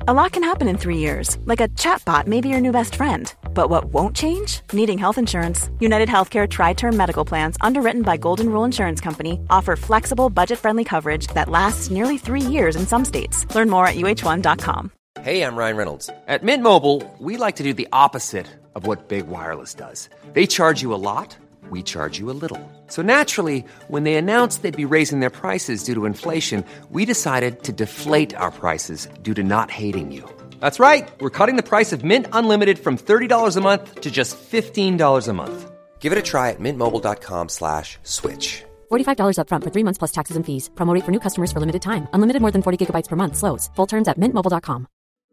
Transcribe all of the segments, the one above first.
A lot can happen in 3 years, like a chatbot may be your new best friend. But what won't change? Needing health insurance. United Healthcare Tri-Term Medical Plans, underwritten by Golden Rule Insurance Company, offer flexible, budget-friendly coverage that lasts nearly 3 years in some states. Learn more at uh1.com. Hey, I'm Ryan Reynolds. At Mint Mobile, we like to do the opposite of what Big Wireless does. They charge you a lot, we charge you a little. So naturally, when they announced they'd be raising their prices due to inflation, we decided to deflate our prices due to not hating you. That's right. We're cutting the price of Mint Unlimited from $30 a month to just $15 a month. Give it a try at mintmobile.com/switch. $45 up front for 3 months plus taxes and fees. Promo rate for new customers for limited time. Unlimited more than 40 gigabytes per month. Slows full terms at mintmobile.com.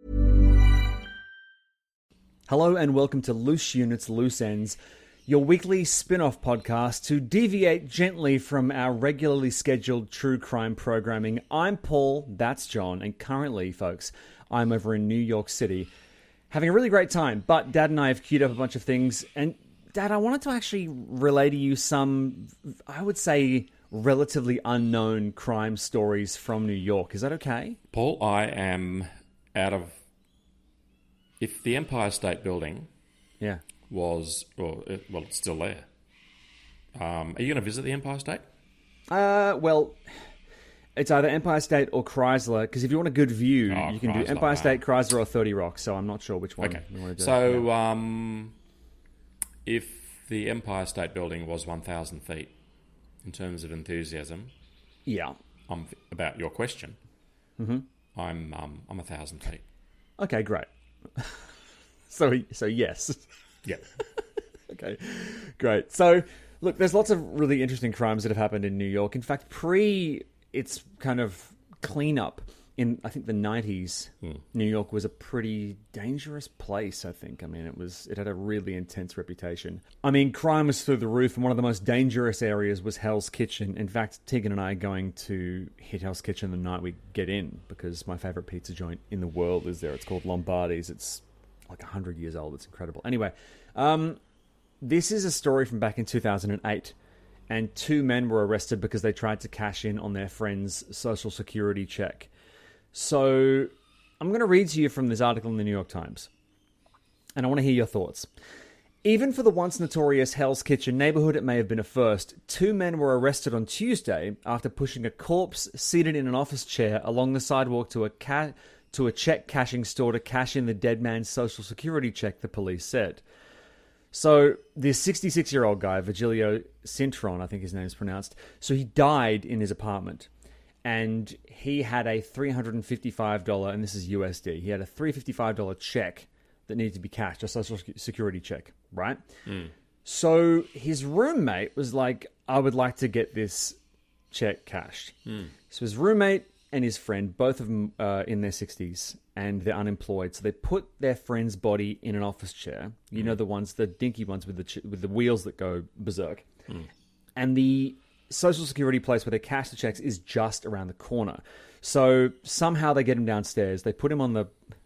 Hello and welcome to Loose Units, Loose Ends, your weekly spin-off podcast to deviate gently from our regularly scheduled true crime programming. I'm Paul, that's John, and currently, folks, I'm over in New York City having a really great time. But Dad and I have queued up a bunch of things. And Dad, I wanted to actually relay to you some, I would say, relatively unknown crime stories from New York. Is that okay? Paul, I am out of... If the Empire State Building was... well, it's still there. Are you going to visit the Empire State? Well... It's either Empire State or Chrysler, because if you want a good view, you can do Empire State, Chrysler, or 30 Rock, so I'm not sure which one you want to do. So, if the Empire State Building was 1,000 feet, in terms of enthusiasm, about your question, I'm 1,000 feet. Okay, great. So yes. Yeah. Okay, great. So, look, there's lots of really interesting crimes that have happened in New York. In fact, its kind of cleanup in, I think, the 90s, New York was a pretty dangerous place, I think. I mean, it had a really intense reputation. I mean, crime was through the roof, and one of the most dangerous areas was Hell's Kitchen. In fact, Tegan and I are going to hit Hell's Kitchen the night we get in, because my favourite pizza joint in the world is there. It's called Lombardi's. It's like 100 years old. It's incredible. Anyway, this is a story from back in 2008. And 2 men were arrested because they tried to cash in on their friend's Social Security check. So I'm going to read to you from this article in the New York Times. And I want to hear your thoughts. Even for the once notorious Hell's Kitchen neighborhood, it may have been a first. 2 men were arrested on Tuesday after pushing a corpse seated in an office chair along the sidewalk to a check cashing store to cash in the dead man's Social Security check, the police said. So, this 66-year-old guy, Virgilio Cintron, I think his name is pronounced, so he died in his apartment, and he had a $355, and this is USD, he had a $355 check that needed to be cashed, a Social Security check, right? So, his roommate was like, I would like to get this check cashed. So, his roommate and his friend, both of them in their 60s, and they're unemployed. So they put their friend's body in an office chair. You know, the dinky ones with the wheels that go berserk. And the Social Security place where they cash the checks is just around the corner. So somehow they get him downstairs. They put him on the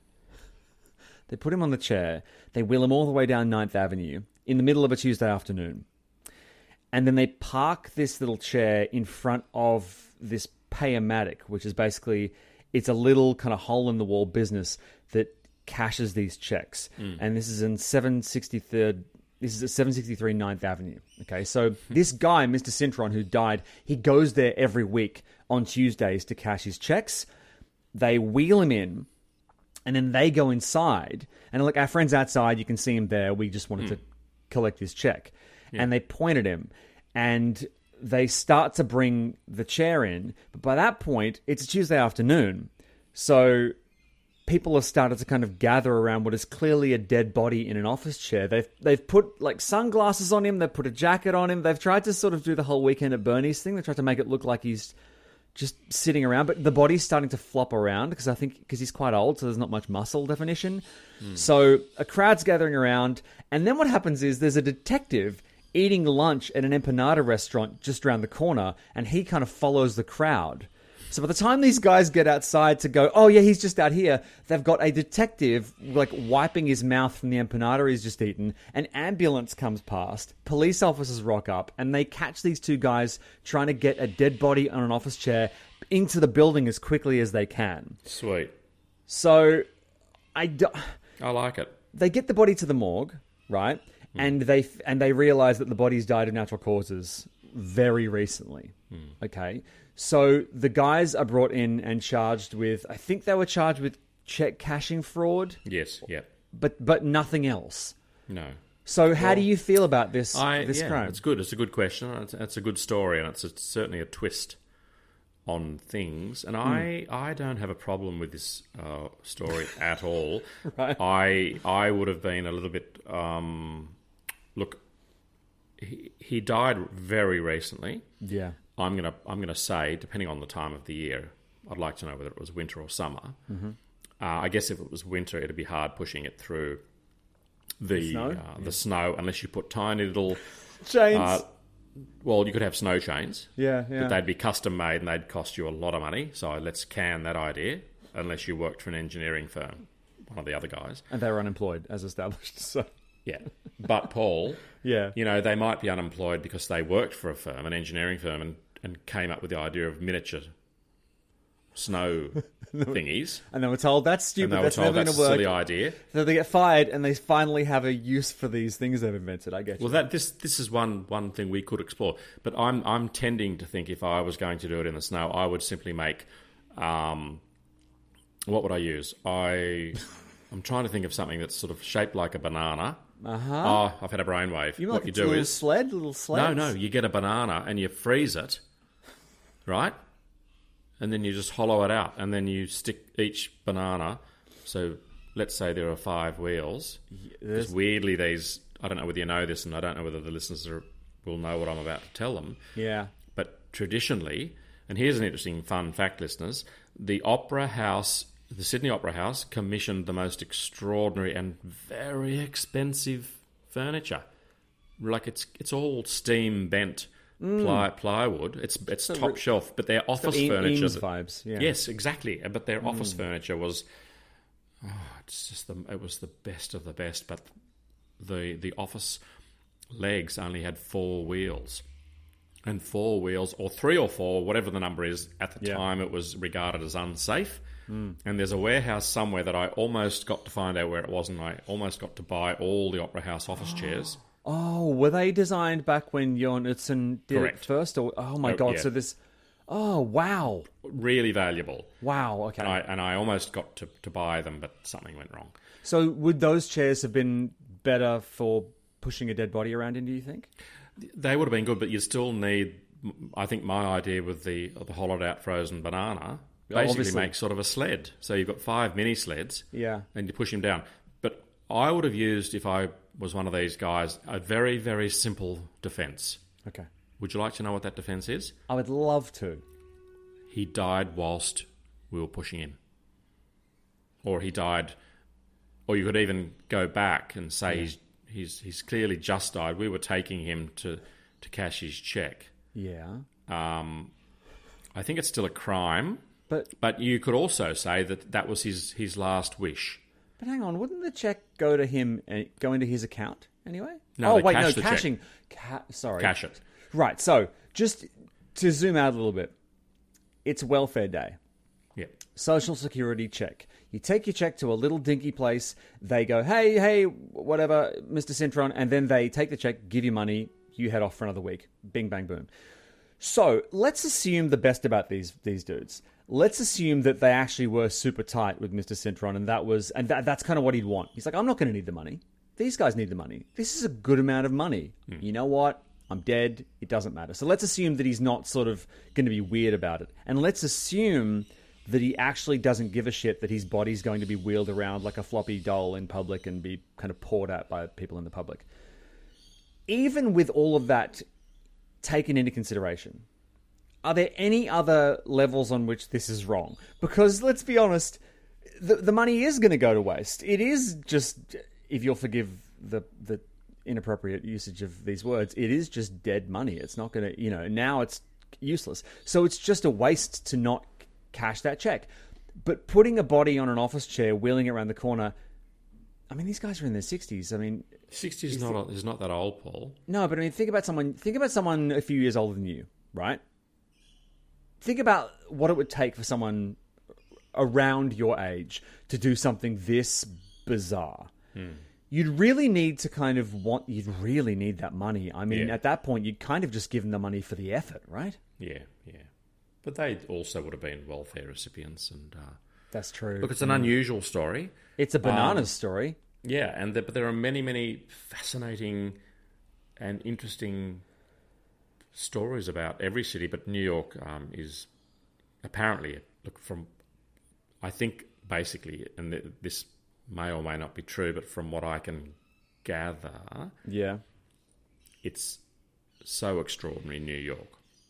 chair. They wheel him all the way down 9th Avenue in the middle of a Tuesday afternoon. And then they park this little chair in front of this Pay-O-Matic, which is basically, it's a little kind of hole-in-the-wall business that cashes these checks. And this is in 763rd. This is at 763 9th Avenue. Okay, so this guy, Mr. Cintron, who died, he goes there every week on Tuesdays to cash his checks. They wheel him in, and then they go inside. And look, our friend's outside. You can see him there. We just wanted to collect his check. And they point at him, and they start to bring the chair in, but by that point, it's a Tuesday afternoon. So people have started to kind of gather around what is clearly a dead body in an office chair. They've put like sunglasses on him. They've put a jacket on him. They've tried to sort of do the whole Weekend at Bernie's thing. They tried to make it look like he's just sitting around, but the body's starting to flop around because he's quite old, so there's not much muscle definition. So a crowd's gathering around, and then what happens is there's a detective eating lunch at an empanada restaurant just around the corner, and he kind of follows the crowd. So by the time these guys get outside to go, oh yeah, he's just out here, they've got a detective like wiping his mouth from the empanada he's just eaten. An ambulance comes past, police officers rock up, and they catch these 2 guys trying to get a dead body on an office chair into the building as quickly as they can. Sweet. So I like it. They get the body to the morgue, right? And they realize that the body's died of natural causes very recently. Okay, so the guys are brought in and charged with. I think they were charged with check cashing fraud. Yes. Yep. But nothing else. No. So how do you feel about this crime? It's good. It's a good question. It's a good story, and it's certainly a twist on things. And I don't have a problem with this story at all. Right. I would have been a little bit. Look, he died very recently. Yeah. I'm gonna say, depending on the time of the year, I'd like to know whether it was winter or summer. Mm-hmm. I guess if it was winter, it'd be hard pushing it through the snow unless you put tiny little chains. Well, you could have snow chains. Yeah. But they'd be custom made and they'd cost you a lot of money. So let's can that idea, unless you worked for an engineering firm, one of the other guys. And they were unemployed, as established. So yeah. But Paul, yeah, they might be unemployed because they worked for a firm, an engineering firm, and came up with the idea of miniature snow thingies. And they were told, that's stupid, and they that's were told never that's going to work. A silly idea. So they get fired and they finally have a use for these things they've invented. I get you. Well, this is one thing we could explore. But I'm tending to think if I was going to do it in the snow, I would simply make... what would I use? I'm trying to think of something that's sort of shaped like a banana. Oh, I've had a brainwave. You what like you do is... little sleds? No, you get a banana and you freeze it, right? And then you just hollow it out, and then you stick each banana. So let's say there are 5 wheels. Because weirdly, these... I don't know whether you know this, and I don't know whether the listeners will know what I'm about to tell them. Yeah. But traditionally, and here's an interesting fun fact, listeners, the Sydney Opera House commissioned the most extraordinary and very expensive furniture. Like it's all steam bent plywood. It's top shelf, but their office furniture. Eames vibes. Yeah. Yes, exactly. But their office furniture was, it was the best of the best. But the office legs only had 4 wheels. And 4 wheels, or 3 or 4, whatever the number is, at the time it was regarded as unsafe. And there's a warehouse somewhere that I almost got to find out where it was, and I almost got to buy all the Opera House office chairs. Oh, were they designed back when Jorn Utzon did Correct. it first? Or, oh my God, yeah. So this... Oh, wow. Really valuable. Wow, okay. And I almost got to buy them, but something went wrong. So would those chairs have been better for pushing a dead body around in, do you think? They would have been good, but you still need... I think my idea with the hollowed out frozen banana basically makes sort of a sled. So you've got 5 mini sleds, and you push them down. But I would have used, if I was one of these guys, a very, very simple defence. Okay. Would you like to know what that defence is? I would love to. He died whilst we were pushing him. Or he died... Or you could even go back and say he's clearly just died. We were taking him to cash his cheque. Yeah. I think it's still a crime. But you could also say that was his last wish. But hang on, wouldn't the cheque go to him, go into his account anyway? No, cashing. Sorry. Cash it. Right, so just to zoom out a little bit, it's welfare day. Yeah. Social security check. You take your check to a little dinky place, they go, hey, whatever, Mr. Cintron, and then they take the check, give you money, you head off for another week. Bing, bang, boom. So let's assume the best about these dudes. Let's assume that they actually were super tight with Mr. Cintron, and that's kind of what he'd want. He's like, I'm not going to need the money. These guys need the money. This is a good amount of money. You know what? I'm dead. It doesn't matter. So let's assume that he's not sort of going to be weird about it. And let's assume that he actually doesn't give a shit that his body's going to be wheeled around like a floppy doll in public and be kind of poured at by people in the public. Even with all of that taken into consideration, are there any other levels on which this is wrong? Because let's be honest, the money is going to go to waste. It is just, if you'll forgive the inappropriate usage of these words, it is just dead money. It's not going to, now it's useless. So it's just a waste to not cash that check. But putting a body on an office chair, wheeling it around the corner, I mean, these guys are in their 60s. I mean... 60s is not that old, Paul. No, but I mean, think about someone a few years older than you, right? Think about what it would take for someone around your age to do something this bizarre, you'd really need to you'd really need that money. I mean, at that point, you'd kind of just give them the money for the effort, right? Yeah. But they also would have been welfare recipients. And that's true. Look, it's an unusual story. It's a bananas story. Yeah, but there are many, many fascinating and interesting stories about every city. But New York is apparently, I think basically, and this may or may not be true, but from what I can gather, it's so extraordinary, New York.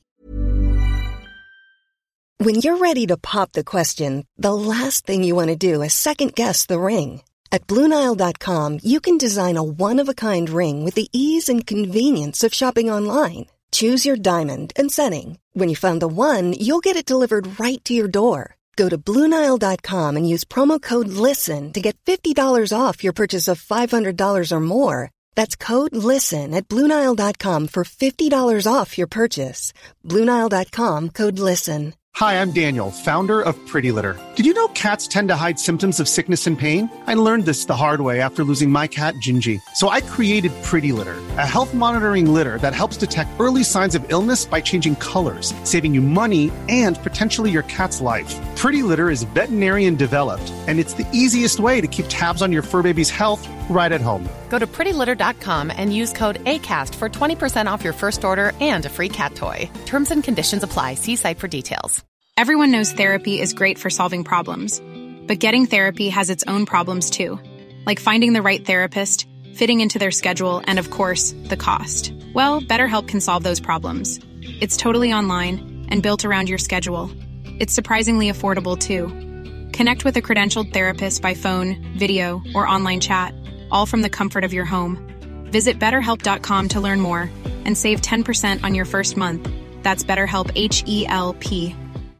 When you're ready to pop the question, the last thing you want to do is second-guess the ring. At BlueNile.com, you can design a one-of-a-kind ring with the ease and convenience of shopping online. Choose your diamond and setting. When you find the one, you'll get it delivered right to your door. Go to BlueNile.com and use promo code LISTEN to get $50 off your purchase of $500 or more. That's code LISTEN at BlueNile.com for $50 off your purchase. BlueNile.com, code LISTEN. Hi, I'm Daniel, founder of Pretty Litter. Did you know cats tend to hide symptoms of sickness and pain? I learned this the hard way after losing my cat, Gingy. So I created Pretty Litter, a health monitoring litter that helps detect early signs of illness by changing colors, saving you money and potentially your cat's life. Pretty Litter is veterinarian developed, and it's the easiest way to keep tabs on your fur baby's health right at home. Go to prettylitter.com and use code ACAST for 20% off your first order and a free cat toy. Terms and conditions apply. See site for details. Everyone knows therapy is great for solving problems, but getting therapy has its own problems too, like finding the right therapist, fitting into their schedule, and of course, the cost. Well, BetterHelp can solve those problems. It's totally online and built around your schedule. It's surprisingly affordable too. Connect with a credentialed therapist by phone, video, or online chat, all from the comfort of your home. Visit BetterHelp.com to learn more and save 10% on your first month. That's BetterHelp, H-E-L-P.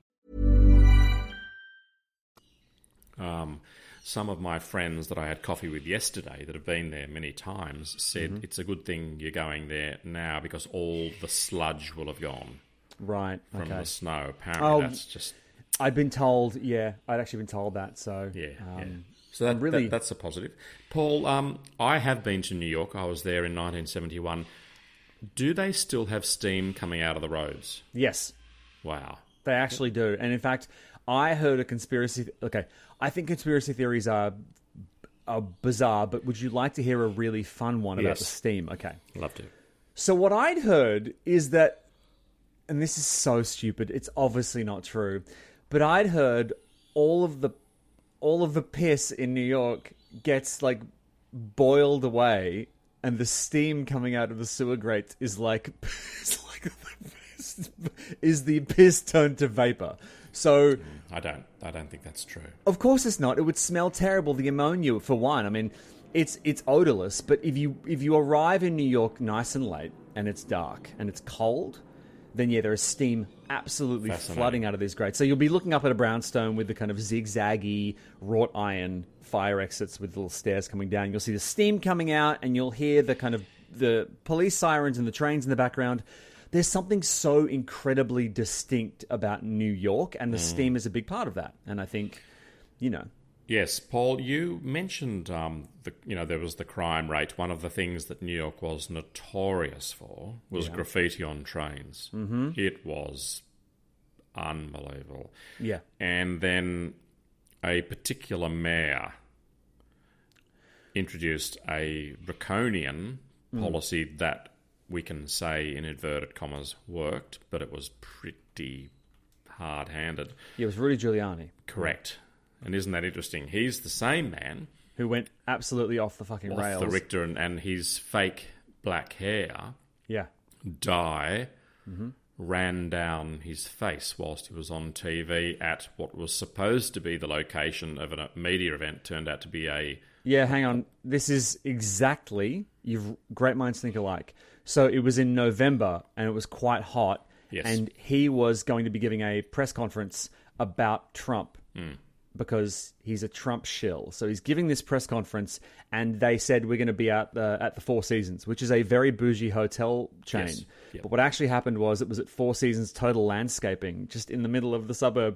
Some of my friends that I had coffee with yesterday that have been there many times said it's a good thing you're going there now because all the sludge will have gone. Right. From the snow. Apparently that's just... I'd been told, I'd actually been told that, so... Yeah. So that's a positive. Paul, I have been to New York. I was there in 1971. Do they still have steam coming out of the roads? Yes. Wow. They actually do. And in fact, I heard a conspiracy... Okay, I think conspiracy theories are bizarre, but would you like to hear a really fun one about the steam? Okay. Love to. So what I'd heard is that, and this is so stupid, it's obviously not true, but I'd heard all of the piss in New York gets like boiled away, and the steam coming out of the sewer grates is is the piss turned to vapor. So I don't think that's true. Of course it's not. It would smell terrible. The ammonia, for one. I mean, it's odorless. But if you arrive in New York nice and late and it's dark and it's cold, then there is steam absolutely flooding out of these grates. So you'll be looking up at a brownstone with the kind of zigzaggy wrought iron fire exits with little stairs coming down. You'll see the steam coming out, and you'll hear the kind of the police sirens and the trains in the background. There's something so incredibly distinct about New York, and the steam is a big part of that. And I think, Yes, Paul, you mentioned there was the crime rate. One of the things that New York was notorious for was graffiti on trains. Mm-hmm. It was unbelievable. Yeah. And then a particular mayor introduced a draconian policy that we can say, in inverted commas, worked, but it was pretty hard-handed. Yeah, it was Rudy Giuliani. Correct. And isn't that interesting? He's the same man who went absolutely off the fucking rails. Off the Richter, and his fake black hair dye ran down his face whilst he was on TV at what was supposed to be the location of a media event, turned out to be a... Yeah, hang on. This is exactly... Great minds think alike. So it was in November, and it was quite hot, and he was going to be giving a press conference about Trump because he's a Trump shill. So he's giving this press conference, and they said, we're going to be at the Four Seasons, which is a very bougie hotel chain. Yes. Yep. But what actually happened was it was at Four Seasons Total Landscaping, just in the middle of the suburbs,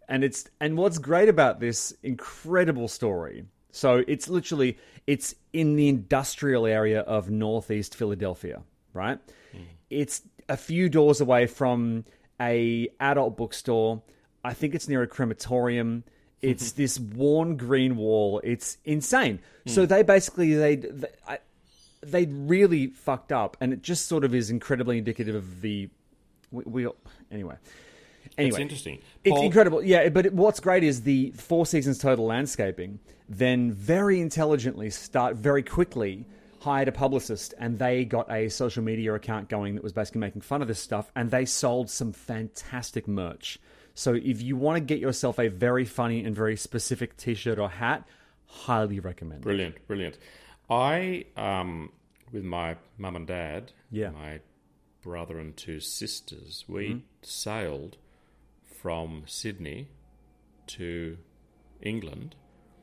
And what's great about this incredible story, so it's in the industrial area of northeast Philadelphia, right? It's a few doors away from a adult bookstore. I think it's near a crematorium. It's this worn green wall. It's insane. So they basically they really fucked up, and it just sort of is incredibly indicative of the anyway. It's interesting. It's incredible. Yeah, but what's great is the Four Seasons Total Landscaping then very intelligently very quickly hired a publicist, and they got a social media account going that was basically making fun of this stuff, and they sold some fantastic merch. So if you want to get yourself a very funny and very specific t-shirt or hat, highly recommend it. Brilliant. I, with my mum and dad, my brother and two sisters, we sailed from Sydney to England,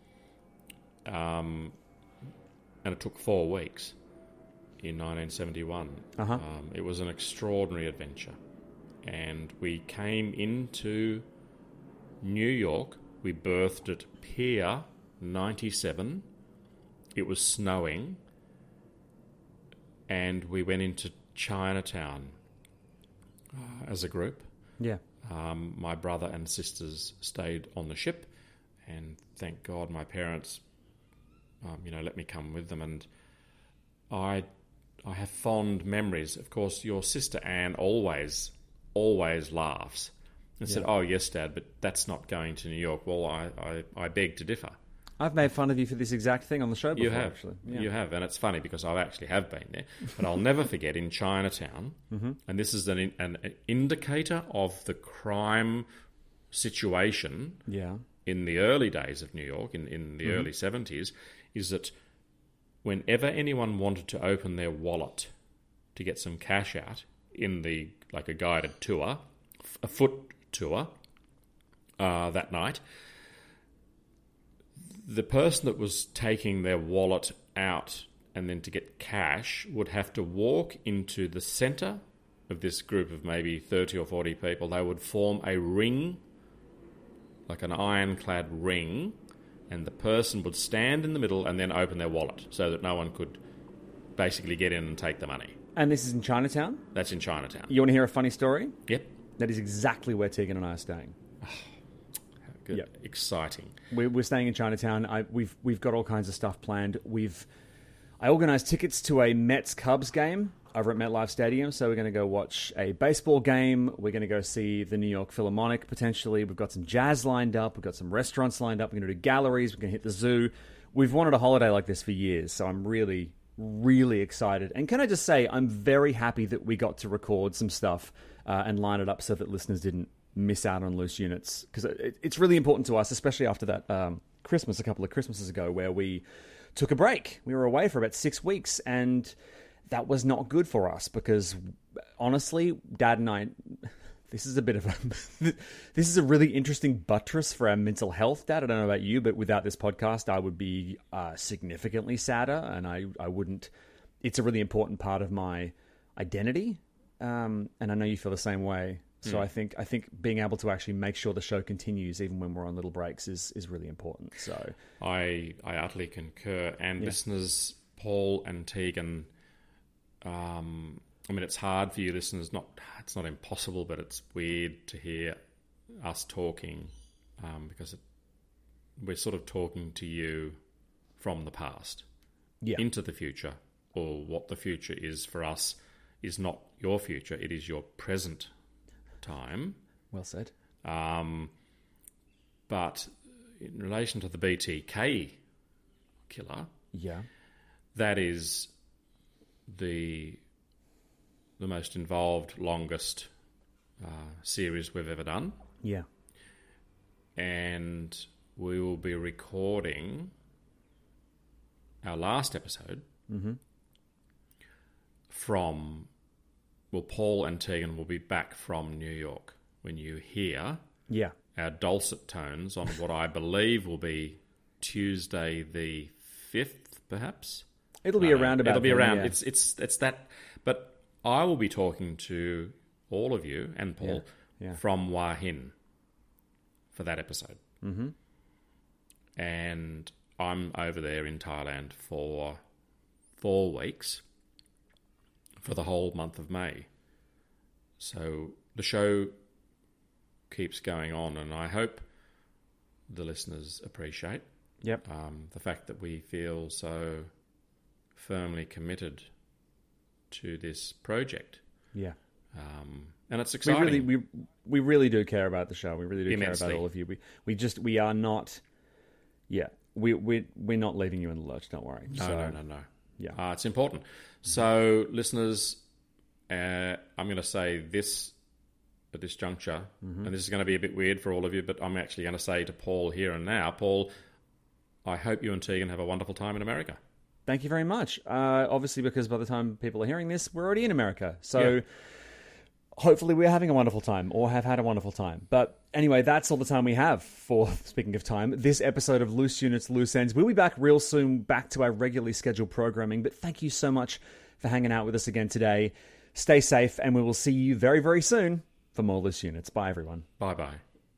and it took 4 weeks in 1971. It was an extraordinary adventure. And we came into New York. We berthed at Pier 97. It was snowing. And we went into Chinatown as a group. Yeah. My brother and sisters stayed on the ship. And thank God my parents, let me come with them. And I have fond memories. Of course, your sister Anne always laughs and said, "Oh, yes, Dad, but that's not going to New York." Well, I beg to differ. I've made fun of you for this exact thing on the show before, you have. Actually. Yeah. You have, and it's funny because I actually have been there. But I'll never forget in Chinatown, and this is an indicator of the crime situation in the early days of New York, in the early 70s, is that whenever anyone wanted to open their wallet to get some cash out in like a guided tour, a foot tour that night, the person that was taking their wallet out and then to get cash would have to walk into the centre of this group of maybe 30 or 40 people. They would form a ring, like an ironclad ring, and the person would stand in the middle and then open their wallet so that no one could basically get in and take the money. And this is in Chinatown? That's in Chinatown. You want to hear a funny story? Yep. That is exactly where Tegan and I are staying. Good. Yep. Exciting. We're staying in Chinatown. We've got all kinds of stuff planned. I organised tickets to a Mets-Cubs game over at MetLife Stadium, so we're going to go watch a baseball game. We're going to go see the New York Philharmonic, potentially. We've got some jazz lined up. We've got some restaurants lined up. We're going to do galleries. We're going to hit the zoo. We've wanted a holiday like this for years, so I'm really, really excited. And can I just say, I'm very happy that we got to record some stuff and line it up so that listeners didn't miss out on loose units, because it's really important to us, especially after that Christmas a couple of Christmases ago where we took a break. We were away for about 6 weeks, and that was not good for us because, honestly, Dad and I, this is a really interesting buttress for our mental health, Dad. I don't know about you, but without this podcast, I would be significantly sadder, and I wouldn't. It's a really important part of my identity, and I know you feel the same way. So I think being able to actually make sure the show continues even when we're on little breaks is really important. So I utterly concur. And listeners, Paul and Tegan, I mean, it's hard for you listeners. It's not impossible, but it's weird to hear us talking because we're sort of talking to you from the past into the future, or what the future is for us is not your future; it is your present time. Well said. But in relation to the BTK killer, that is the most involved, longest series we've ever done. Yeah. And we will be recording our last episode from... Well, Paul and Tegan will be back from New York when you hear our dulcet tones on what I believe will be Tuesday the 5th, perhaps. It'll be around about. It'll be around. Yeah. It's that. But I will be talking to all of you and Paul from Hua Hin for that episode. Mm-hmm. And I'm over there in Thailand for 4 weeks for the whole month of May. So the show keeps going on, and I hope the listeners appreciate the fact that we feel so firmly committed to this project. Yeah. And it's exciting. We really do care about the show. We really do Immensely. care about all of you. We are not. Yeah, we're not leaving you in the lurch. Don't worry. No. Yeah, it's important. So, listeners, I'm going to say this at this juncture, and this is going to be a bit weird for all of you, but I'm actually going to say to Paul here and now, Paul, I hope you and Tegan have a wonderful time in America. Thank you very much. Obviously, because by the time people are hearing this, we're already in America. So hopefully we're having a wonderful time or have had a wonderful time. But anyway, that's all the time we have for, speaking of time, this episode of Loose Units, Loose Ends. We'll be back real soon, back to our regularly scheduled programming. But thank you so much for hanging out with us again today. Stay safe, and we will see you very, very soon for more Loose Units. Bye, everyone. Bye-bye.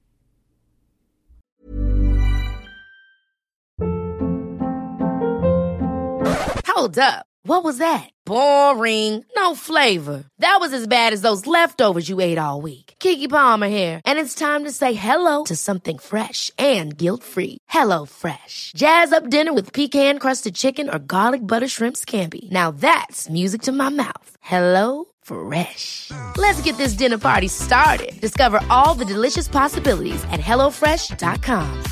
Hold up. What was that? Boring. No flavor. That was as bad as those leftovers you ate all week. Keke Palmer here, and it's time to say hello to something fresh and guilt-free. Hello Fresh. Jazz up dinner with pecan-crusted chicken or garlic butter shrimp scampi. Now that's music to my mouth. Hello Fresh. Let's get this dinner party started. Discover all the delicious possibilities at HelloFresh.com.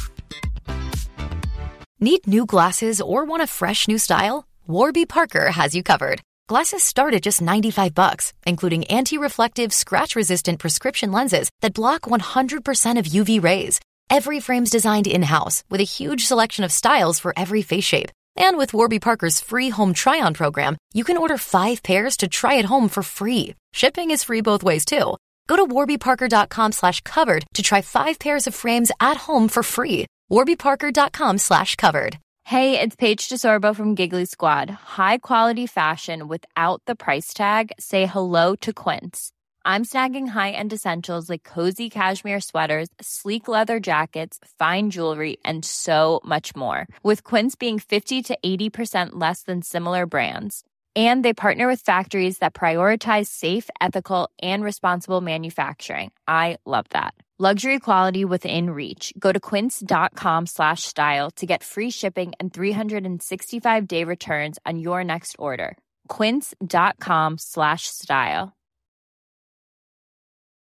Need new glasses or want a fresh new style? Warby Parker has you covered. Glasses start at just $95, including anti-reflective, scratch-resistant prescription lenses that block 100% of UV rays. Every frame's designed in-house with a huge selection of styles for every face shape. And with Warby Parker's free home try-on program, you can order 5 pairs to try at home for free. Shipping is free both ways, too. Go to warbyparker.com/covered to try 5 pairs of frames at home for free. warbyparker.com/covered. Hey, it's Paige DeSorbo from Giggly Squad. High quality fashion without the price tag. Say hello to Quince. I'm snagging high-end essentials like cozy cashmere sweaters, sleek leather jackets, fine jewelry, and so much more. With Quince being 50 to 80% less than similar brands. And they partner with factories that prioritize safe, ethical, and responsible manufacturing. I love that. Luxury quality within reach. Go to quince.com/style to get free shipping and 365-day returns on your next order. Quince.com/style.